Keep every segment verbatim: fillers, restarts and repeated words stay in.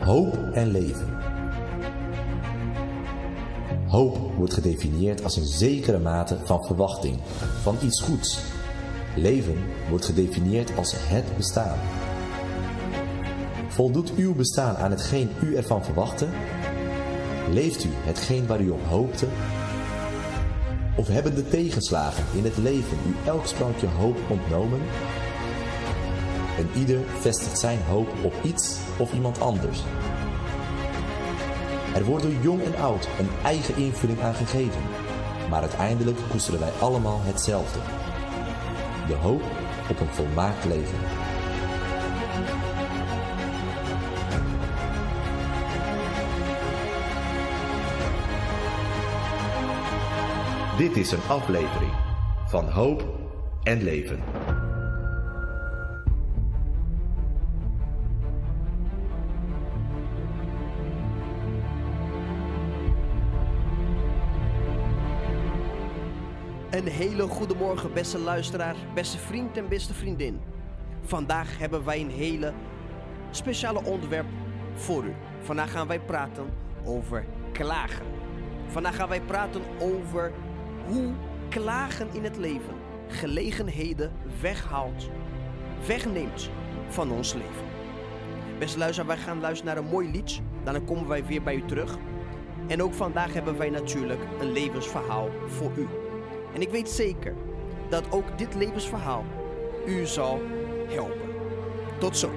Hoop en leven. Hoop wordt gedefinieerd als een zekere mate van verwachting, van iets goeds. Leven wordt gedefinieerd als het bestaan. Voldoet uw bestaan aan hetgeen u ervan verwachtte? Leeft u hetgeen waar u op hoopte? Of hebben de tegenslagen in het leven u elk sprankje hoop ontnomen? En ieder vestigt zijn hoop op iets of iemand anders. Er wordt door jong en oud een eigen invulling aan gegeven, maar uiteindelijk koesteren wij allemaal hetzelfde: de hoop op een volmaakt leven. Dit is een aflevering van Hoop en Leven. Een hele goede morgen, beste luisteraar, beste vriend en beste vriendin. Vandaag hebben wij een hele speciale onderwerp voor u. Vandaag gaan wij praten over klagen. Vandaag gaan wij praten over hoe klagen in het leven gelegenheden weghaalt, wegneemt van ons leven. Beste luisteraar, wij gaan luisteren naar een mooi lied. Daarna komen wij weer bij u terug. En ook vandaag hebben wij natuurlijk een levensverhaal voor u. En ik weet zeker dat ook dit levensverhaal u zal helpen. Tot zo.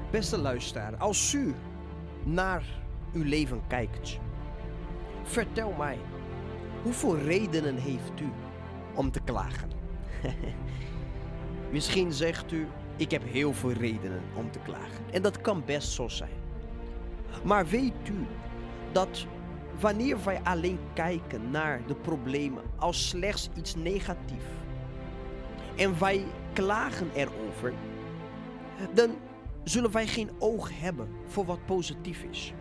Beste luisteraar, als u naar uw leven kijkt, vertel mij, hoeveel redenen heeft u om te klagen? Misschien zegt u, ik heb heel veel redenen om te klagen. En dat kan best zo zijn. Maar weet u dat wanneer wij alleen kijken naar de problemen als slechts iets negatiefs en wij klagen erover, dan zullen wij geen oog hebben voor wat positief is.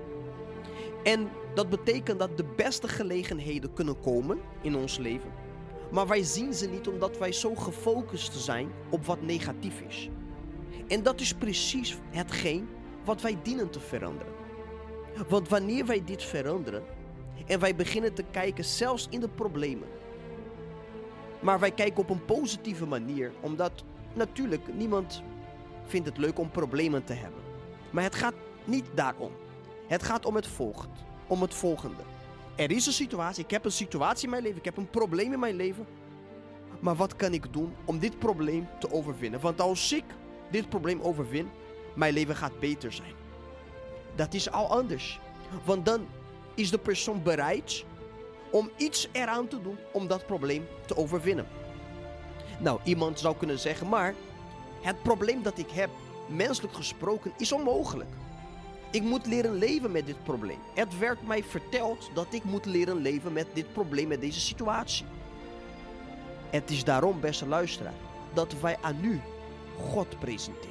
En dat betekent dat de beste gelegenheden kunnen komen in ons leven, maar wij zien ze niet omdat wij zo gefocust zijn op wat negatief is. En dat is precies hetgeen wat wij dienen te veranderen. Want wanneer wij dit veranderen en wij beginnen te kijken zelfs in de problemen, maar wij kijken op een positieve manier, omdat natuurlijk niemand vindt het leuk om problemen te hebben. Maar het gaat niet daarom. Het gaat om het volgende. Om het volgende. Er is een situatie, ik heb een situatie in mijn leven, ik heb een probleem in mijn leven. Maar wat kan ik doen om dit probleem te overwinnen? Want als ik dit probleem overwin, mijn leven gaat beter zijn. Dat is al anders. Want dan is de persoon bereid om iets eraan te doen om dat probleem te overwinnen. Nou, iemand zou kunnen zeggen, maar het probleem dat ik heb, menselijk gesproken, is onmogelijk. Ik moet leren leven met dit probleem. Het werd mij verteld dat ik moet leren leven met dit probleem, met deze situatie. Het is daarom, beste luisteraar, dat wij aan u God presenteren.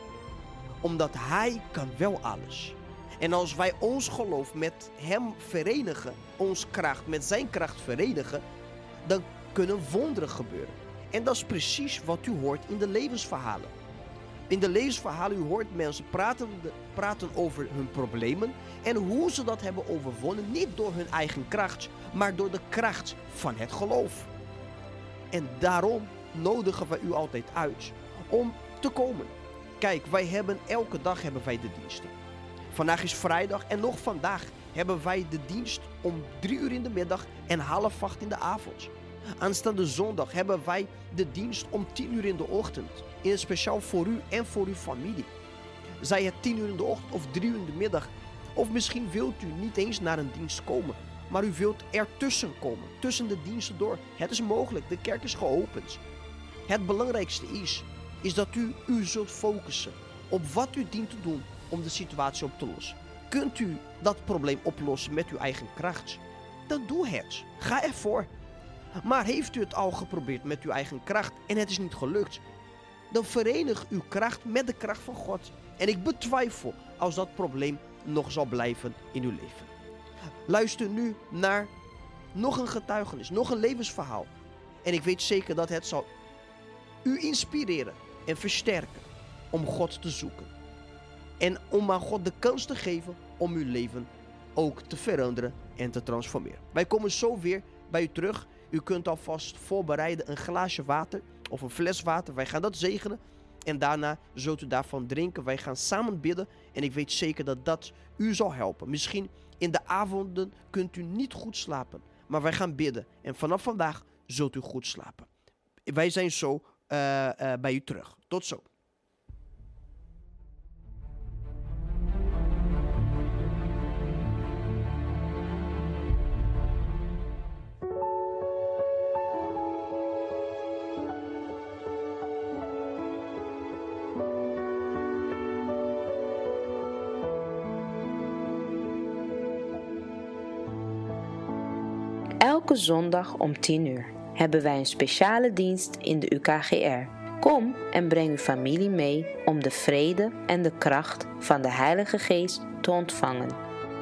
Omdat Hij kan wel alles. En als wij ons geloof met Hem verenigen, ons kracht met Zijn kracht verenigen, dan kunnen wonderen gebeuren. En dat is precies wat u hoort in de levensverhalen. In de levensverhalen, u hoort mensen praten, praten over hun problemen en hoe ze dat hebben overwonnen, niet door hun eigen kracht, maar door de kracht van het geloof. En daarom nodigen wij u altijd uit om te komen. Kijk, wij hebben elke dag hebben wij de diensten. Vandaag is vrijdag en nog vandaag hebben wij de dienst om drie uur in de middag en half acht in de avond. Aanstaande zondag hebben wij de dienst om tien uur in de ochtend. In het speciaal voor u en voor uw familie. Zij het tien uur in de ochtend of drie uur in de middag. Of misschien wilt u niet eens naar een dienst komen. Maar u wilt ertussen komen. Tussen de diensten door. Het is mogelijk. De kerk is geopend. Het belangrijkste is, is dat u u zult focussen op wat u dient te doen om de situatie op te lossen. Kunt u dat probleem oplossen met uw eigen kracht? Dan doe het. Ga ervoor. Maar heeft u het al geprobeerd met uw eigen kracht en het is niet gelukt? Dan verenig uw kracht met de kracht van God. En ik betwijfel als dat probleem nog zal blijven in uw leven. Luister nu naar nog een getuigenis, nog een levensverhaal. En ik weet zeker dat het zal u inspireren en versterken om God te zoeken. En om aan God de kans te geven om uw leven ook te veranderen en te transformeren. Wij komen zo weer bij u terug. U kunt alvast voorbereiden een glaasje water of een fles water. Wij gaan dat zegenen en daarna zult u daarvan drinken. Wij gaan samen bidden en ik weet zeker dat dat u zal helpen. Misschien in de avonden kunt u niet goed slapen, maar wij gaan bidden. En vanaf vandaag zult u goed slapen. Wij zijn zo uh, uh, bij u terug. Tot zo. Elke zondag om tien uur hebben wij een speciale dienst in de U K G R. Kom en breng uw familie mee om de vrede en de kracht van de Heilige Geest te ontvangen.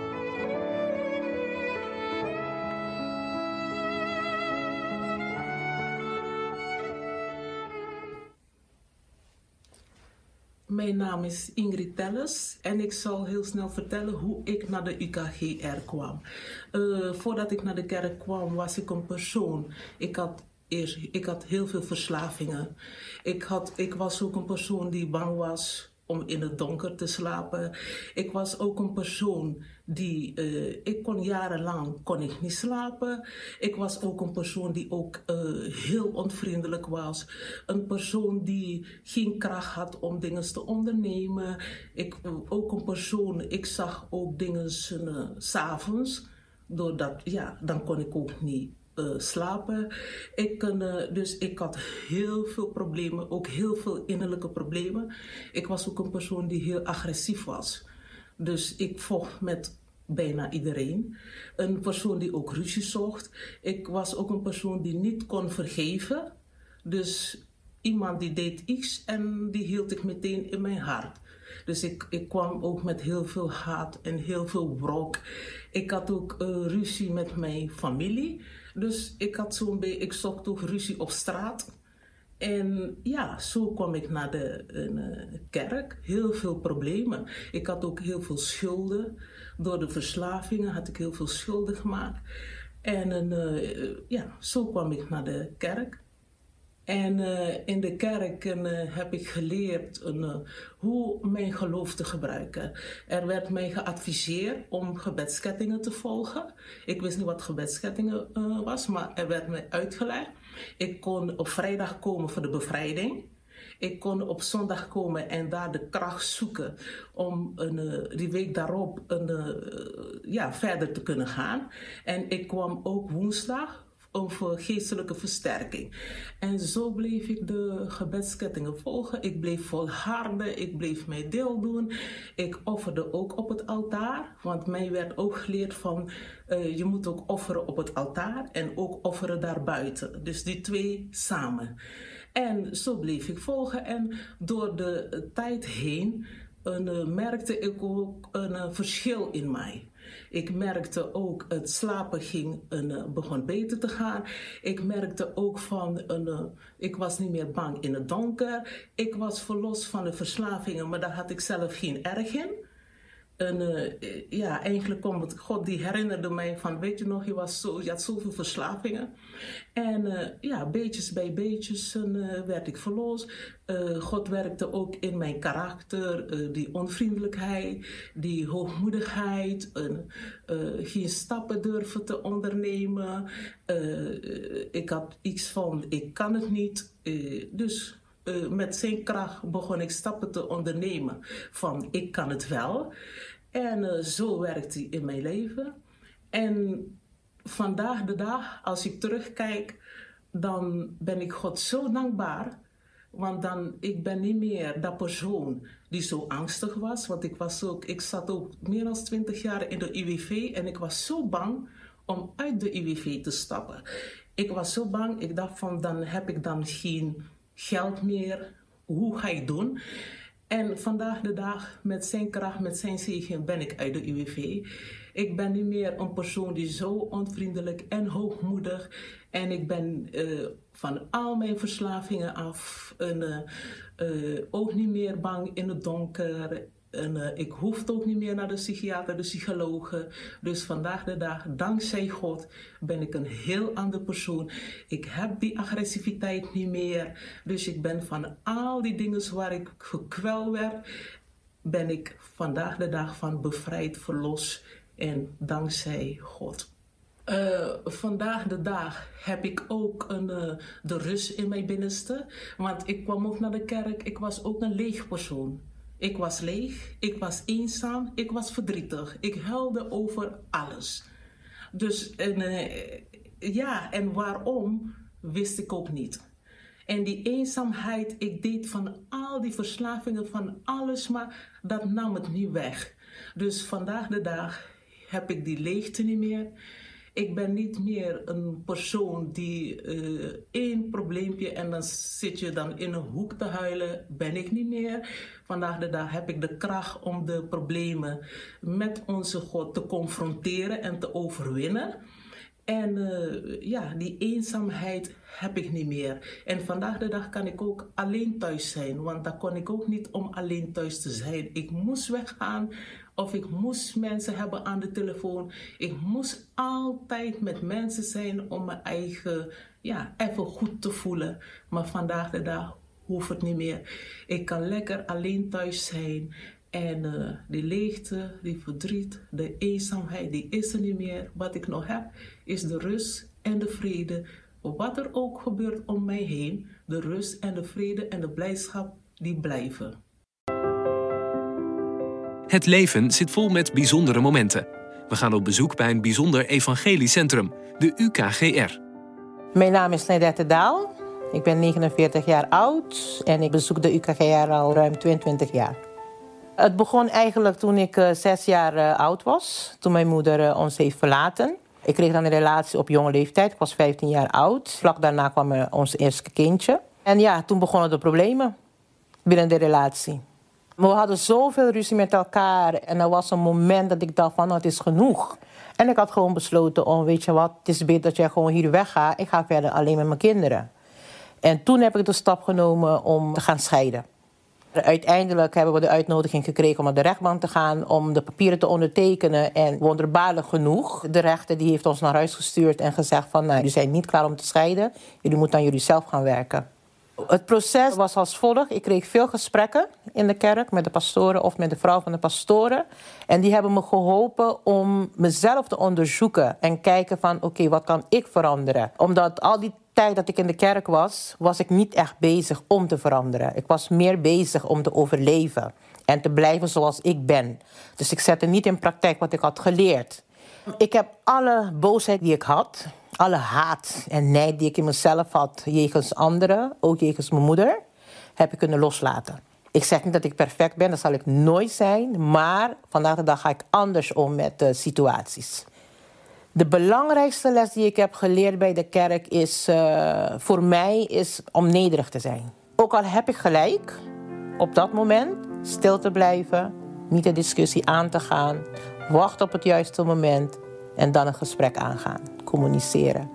Mijn naam is Ingrid Telles en ik zal heel snel vertellen hoe ik naar de U K G R kwam. Uh, voordat ik naar de kerk kwam was ik een persoon. Ik had, eerst, ik had heel veel verslavingen. Ik, had, ik was ook een persoon die bang was om in het donker te slapen. Ik was ook een persoon die, uh, ik kon jarenlang kon ik niet slapen. Ik was ook een persoon die ook uh, heel onvriendelijk was. Een persoon die geen kracht had om dingen te ondernemen. Ik uh, ook een persoon, ik zag ook dingen uh, 's avonds. Doordat, ja, dan kon ik ook niet Uh, slapen. Ik, uh, dus ik had heel veel problemen, ook heel veel innerlijke problemen. Ik was ook een persoon die heel agressief was. Dus ik vocht met bijna iedereen. Een persoon die ook ruzie zocht. Ik was ook een persoon die niet kon vergeven. Dus iemand die deed iets en die hield ik meteen in mijn hart. Dus ik, ik kwam ook met heel veel haat en heel veel wrok. Ik had ook uh, ruzie met mijn familie. Dus ik had zo'n beetje, ik zocht ook ruzie op straat. En ja, zo kwam ik naar de uh, kerk. Heel veel problemen. Ik had ook heel veel schulden. Door de verslavingen had ik heel veel schulden gemaakt. En uh, ja, zo kwam ik naar de kerk. En uh, in de kerk uh, heb ik geleerd uh, hoe mijn geloof te gebruiken. Er werd mij geadviseerd om gebedskettingen te volgen. Ik wist niet wat gebedskettingen uh, was, maar er werd mij uitgelegd. Ik kon op vrijdag komen voor de bevrijding. Ik kon op zondag komen en daar de kracht zoeken om een, uh, die week daarop een, uh, ja, verder te kunnen gaan. En ik kwam ook woensdag over geestelijke versterking. En zo bleef ik de gebedskettingen volgen. Ik bleef volharden, ik bleef mijn deel doen. Ik offerde ook op het altaar, want mij werd ook geleerd van uh, je moet ook offeren op het altaar en ook offeren daarbuiten. Dus die twee samen. En zo bleef ik volgen en door de tijd heen uh, merkte ik ook een uh, verschil in mij. Ik merkte ook, het slapen ging, uh, begon beter te gaan. Ik merkte ook van, uh, ik was niet meer bang in het donker. Ik was verlost van de verslavingen, maar daar had ik zelf geen erg in. En uh, ja, eigenlijk kwam het, God die herinnerde mij van, weet je nog, je, was zo, je had zoveel verslavingen. En uh, ja, beetjes bij beetjes uh, werd ik verlost. Uh, God werkte ook in mijn karakter, uh, die onvriendelijkheid, die hoogmoedigheid, uh, uh, geen stappen durven te ondernemen. Uh, ik had iets van, ik kan het niet, uh, dus... Uh, met zijn kracht begon ik stappen te ondernemen van ik kan het wel. En uh, zo werkt hij in mijn leven. En vandaag de dag, als ik terugkijk, dan ben ik God zo dankbaar. Want dan, ik ben niet meer dat persoon die zo angstig was. Want ik, was ook, ik zat ook meer dan twintig jaar in de I W V en ik was zo bang om uit de I W V te stappen. Ik was zo bang, ik dacht van dan heb ik dan geen geld meer, hoe ga ik doen? En vandaag de dag, met zijn kracht, met zijn zegen, ben ik uit de I W V. Ik ben niet meer een persoon die zo onvriendelijk en hoogmoedig. En ik ben uh, van al mijn verslavingen af. En, uh, uh, ook niet meer bang in het donker. En uh, ik hoefde ook niet meer naar de psychiater, de psychologen. Dus vandaag de dag, dankzij God, ben ik een heel ander persoon. Ik heb die agressiviteit niet meer. Dus ik ben van al die dingen waar ik gekweld werd, ben ik vandaag de dag van bevrijd, verlost. En dankzij God. Uh, vandaag de dag heb ik ook een, uh, de rust in mijn binnenste. Want ik kwam ook naar de kerk, ik was ook een leeg persoon. Ik was leeg, ik was eenzaam, ik was verdrietig. Ik huilde over alles. Dus en, uh, ja, en waarom wist ik ook niet. En die eenzaamheid, ik deed van al die verslavingen, van alles, maar dat nam het niet weg. Dus vandaag de dag heb ik die leegte niet meer. Ik ben niet meer een persoon die uh, één probleempje en dan zit je dan in een hoek te huilen. Ben ik niet meer. Vandaag de dag heb ik de kracht om de problemen met onze God te confronteren en te overwinnen. En uh, ja, die eenzaamheid heb ik niet meer. En vandaag de dag kan ik ook alleen thuis zijn. Want dat kon ik ook niet om alleen thuis te zijn. Ik moest weggaan of ik moest mensen hebben aan de telefoon. Ik moest altijd met mensen zijn om mijn eigen, ja, even goed te voelen. Maar vandaag de dag hoeft het niet meer. Ik kan lekker alleen thuis zijn. En uh, die leegte, die verdriet, de eenzaamheid, die is er niet meer. Wat ik nog heb, is de rust en de vrede. Wat er ook gebeurt om mij heen, de rust en de vrede en de blijdschap, die blijven. Het leven zit vol met bijzondere momenten. We gaan op bezoek bij een bijzonder evangelisch centrum, de U K G R. Mijn naam is Nadette Daal. Ik ben negenenveertig jaar oud en ik bezoek de U K G R al ruim tweeëntwintig jaar. Het begon eigenlijk toen ik uh, zes jaar uh, oud was, toen mijn moeder uh, ons heeft verlaten. Ik kreeg dan een relatie op jonge leeftijd, ik was vijftien jaar oud. Vlak daarna kwam uh, ons eerste kindje. En ja, toen begonnen de problemen binnen de relatie. We hadden zoveel ruzie met elkaar en er was een moment dat ik dacht van, nou, het is genoeg. En ik had gewoon besloten om, weet je wat, het is beter dat jij gewoon hier weggaat. Ik ga verder alleen met mijn kinderen. En toen heb ik de stap genomen om te gaan scheiden. Uiteindelijk hebben we de uitnodiging gekregen om naar de rechtbank te gaan, om de papieren te ondertekenen. En wonderbaarlijk genoeg, de rechter die heeft ons naar huis gestuurd en gezegd van, nou, jullie zijn niet klaar om te scheiden. Jullie moeten aan jullie zelf gaan werken. Het proces was als volgt. Ik kreeg veel gesprekken in de kerk met de pastoren of met de vrouw van de pastoren. En die hebben me geholpen om mezelf te onderzoeken en kijken van, oké, okay, wat kan ik veranderen? Omdat al die tijd dat ik in de kerk was, was ik niet echt bezig om te veranderen. Ik was meer bezig om te overleven en te blijven zoals ik ben. Dus ik zette niet in praktijk wat ik had geleerd. Ik heb alle boosheid die ik had, alle haat en nijd die ik in mezelf had jegens anderen, ook jegens mijn moeder, heb ik kunnen loslaten. Ik zeg niet dat ik perfect ben, dat zal ik nooit zijn, maar vandaag de dag ga ik anders om met uh, situaties. De belangrijkste les die ik heb geleerd bij de kerk is, uh, voor mij is om nederig te zijn. Ook al heb ik gelijk, op dat moment stil te blijven, niet de discussie aan te gaan, wachten op het juiste moment en dan een gesprek aangaan, communiceren.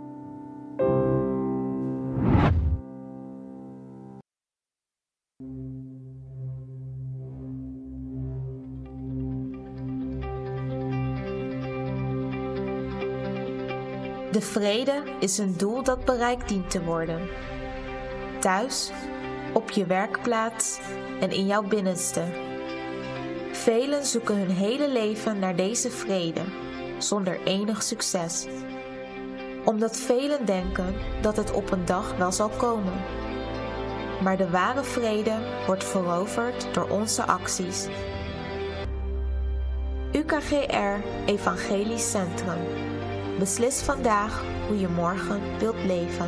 De vrede is een doel dat bereikt dient te worden. Thuis, op je werkplaats en in jouw binnenste. Velen zoeken hun hele leven naar deze vrede, zonder enig succes. Omdat velen denken dat het op een dag wel zal komen. Maar de ware vrede wordt veroverd door onze acties. U K G R Evangelisch Centrum. Beslis vandaag hoe je morgen wilt leven.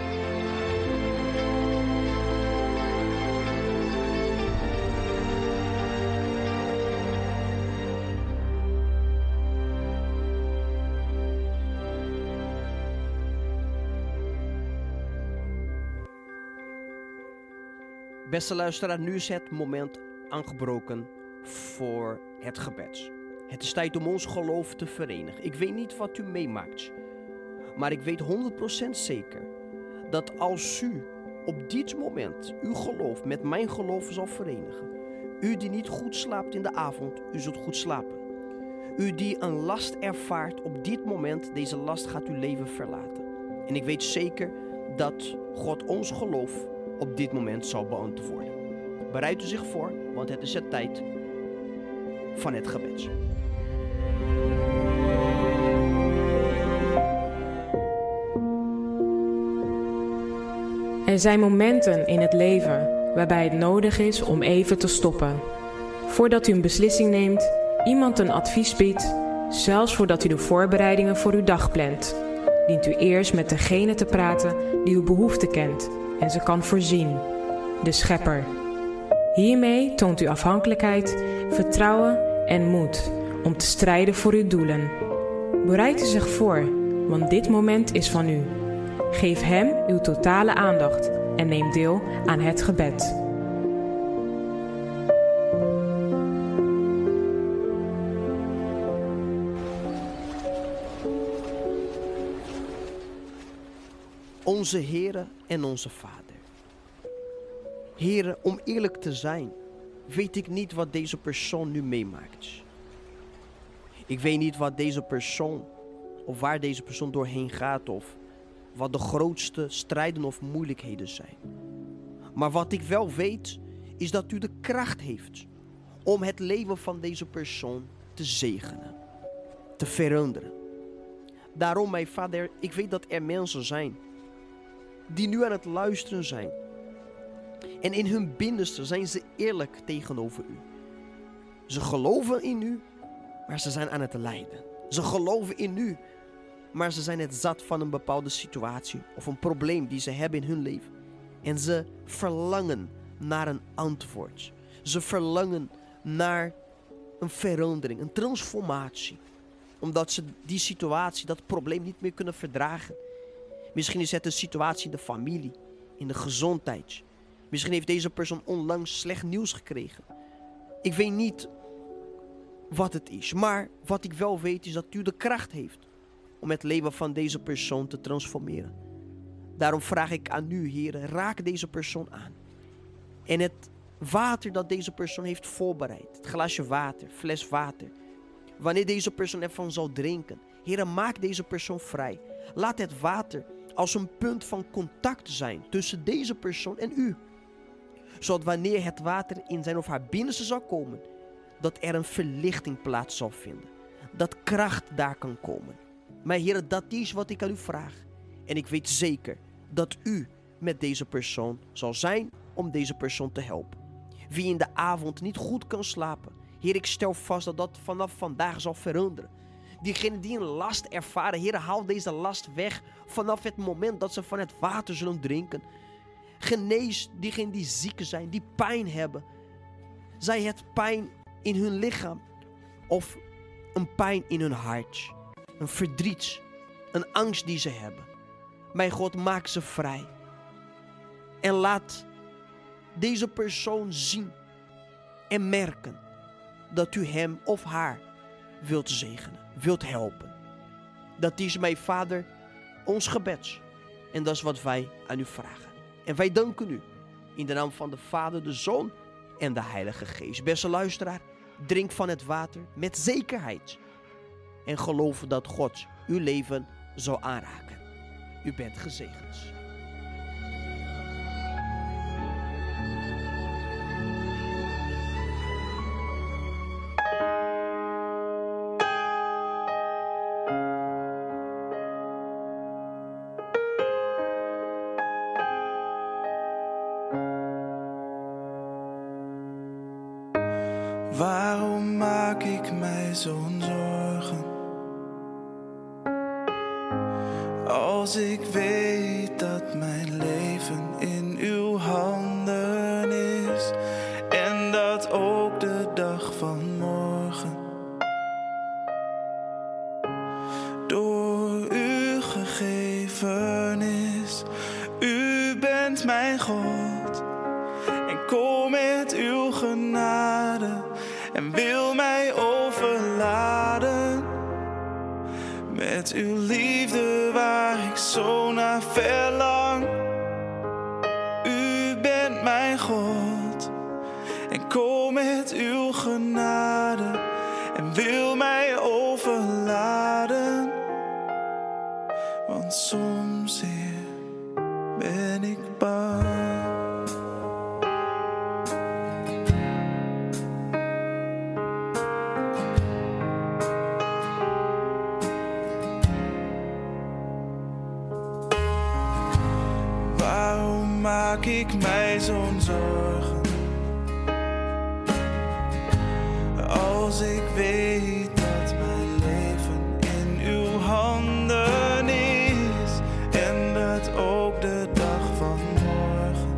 Beste luisteraar, nu is het moment aangebroken voor het gebed. Het is tijd om ons geloof te verenigen. Ik weet niet wat u meemaakt, maar ik weet honderd procent zeker dat als u op dit moment uw geloof met mijn geloof zal verenigen, u die niet goed slaapt in de avond, u zult goed slapen. U die een last ervaart op dit moment, deze last gaat uw leven verlaten. En ik weet zeker dat God ons geloof op dit moment zal beantwoorden. Bereid u zich voor, want het is de tijd van het gebed. Er zijn momenten in het leven waarbij het nodig is om even te stoppen. Voordat u een beslissing neemt, iemand een advies biedt, zelfs voordat u de voorbereidingen voor uw dag plant, dient u eerst met degene te praten die uw behoefte kent en ze kan voorzien, de Schepper. Hiermee toont u afhankelijkheid, vertrouwen en moed om te strijden voor uw doelen. Bereid u zich voor, want dit moment is van u. Geef hem uw totale aandacht en neem deel aan het gebed. Onze Heere en onze Vader. Heere, om eerlijk te zijn, weet ik niet wat deze persoon nu meemaakt. Ik weet niet wat deze persoon, of waar deze persoon doorheen gaat, of wat de grootste strijden of moeilijkheden zijn. Maar wat ik wel weet, is dat u de kracht heeft om het leven van deze persoon te zegenen, te veranderen. Daarom, mijn Vader, ik weet dat er mensen zijn die nu aan het luisteren zijn. En in hun binnenste zijn ze eerlijk tegenover u. Ze geloven in u, maar ze zijn aan het lijden. Ze geloven in u, maar ze zijn het zat van een bepaalde situatie of een probleem die ze hebben in hun leven. En ze verlangen naar een antwoord. Ze verlangen naar een verandering, een transformatie. Omdat ze die situatie, dat probleem niet meer kunnen verdragen. Misschien is het een situatie in de familie, in de gezondheid. Misschien heeft deze persoon onlangs slecht nieuws gekregen. Ik weet niet wat het is, maar wat ik wel weet is dat u de kracht heeft om het leven van deze persoon te transformeren. Daarom vraag ik aan u, Heer, raak deze persoon aan. En het water dat deze persoon heeft voorbereid, het glaasje water, fles water. Wanneer deze persoon ervan zal drinken, Heer, maak deze persoon vrij. Laat het water als een punt van contact zijn tussen deze persoon en u. Zodat wanneer het water in zijn of haar binnenste zal komen, dat er een verlichting plaats zal vinden. Dat kracht daar kan komen. Maar Heer, dat is wat ik aan u vraag. En ik weet zeker dat u met deze persoon zal zijn om deze persoon te helpen. Wie in de avond niet goed kan slapen, Heer, ik stel vast dat dat vanaf vandaag zal veranderen. Diegenen die een last ervaren, Heer, haal deze last weg vanaf het moment dat ze van het water zullen drinken. Genees diegenen die ziek zijn, die pijn hebben. Zij het pijn in hun lichaam of een pijn in hun hart. Een verdriet, een angst die ze hebben. Mijn God, maak ze vrij. En laat deze persoon zien en merken dat u hem of haar wilt zegenen, wilt helpen. Dat is, mijn Vader, ons gebed. En dat is wat wij aan u vragen. En wij danken u in de naam van de Vader, de Zoon en de Heilige Geest. Beste luisteraar, drink van het water met zekerheid. En geloof dat God uw leven zal aanraken. U bent gezegend. Waarom maak ik mij zo'n zorgen? Als ik weet dat mijn leven in uw handen is en dat ook de dag van morgen door u gegeven is. U bent mijn God en kom met uw genade en wil mij overladen met uw liefde waar ik zo naar verlang. U bent mijn God en kom met uw genade en wil mij overladen. Want soms, Heer, ben ik bang. Maak ik mij zo'n zorgen als ik weet dat mijn leven in uw handen is en dat ook de dag van morgen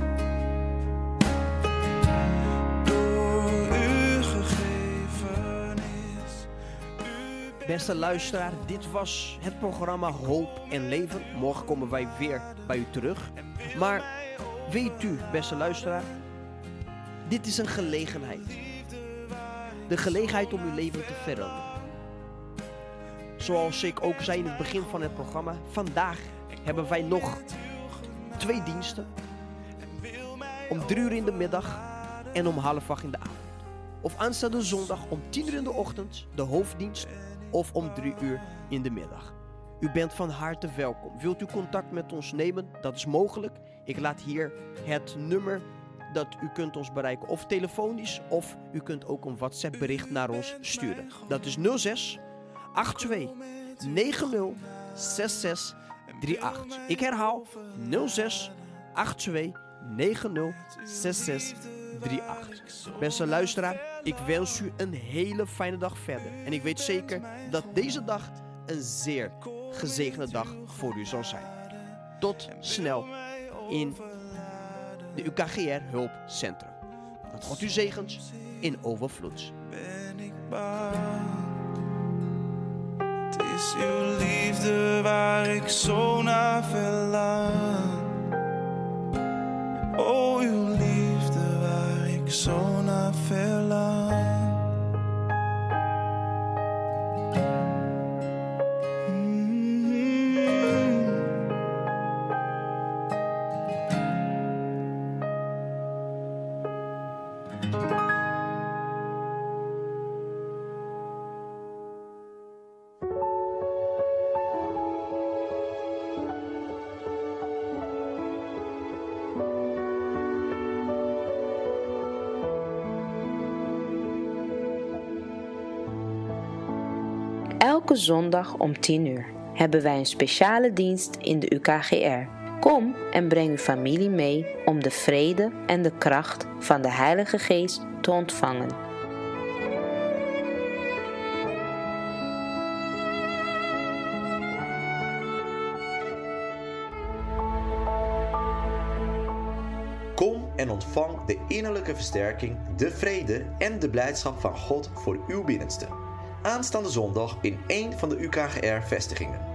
door u gegeven is. U Beste luisteraar, dit was het programma Hoop en Leven. Morgen komen wij weer bij u terug. Maar weet u, beste luisteraar, dit is een gelegenheid. De gelegenheid om uw leven te veranderen. Zoals ik ook zei in het begin van het programma, vandaag hebben wij nog twee diensten. Om drie uur in de middag en om half acht in de avond. Of aanstaande zondag om tien uur in de ochtend, de hoofddienst, of om drie uur in de middag. U bent van harte welkom. Wilt u contact met ons nemen? Dat is mogelijk. Ik laat hier het nummer dat u kunt ons bereiken, of telefonisch, of u kunt ook een WhatsApp bericht naar ons sturen. Dat is nul zes acht twee negen nul zes zes drie acht. Ik herhaal nul zes acht twee negen nul zes zes drie acht. Beste luisteraar, ik wens u een hele fijne dag verder. En ik weet zeker dat deze dag een zeer gezegende dag voor u zal zijn. Tot snel in de U K G R Hulpcentrum. Dat God u zegent in overvloed. Ben ik bang. Het is uw liefde waar ik zo naar verlang. Oh, uw liefde waar ik zo naar verlang. Elke zondag om tien uur hebben wij een speciale dienst in de U K G R. Kom en breng uw familie mee om de vrede en de kracht van de Heilige Geest te ontvangen. Kom en ontvang de innerlijke versterking, de vrede en de blijdschap van God voor uw binnenste. Aanstaande zondag in één van de U K G R-vestigingen.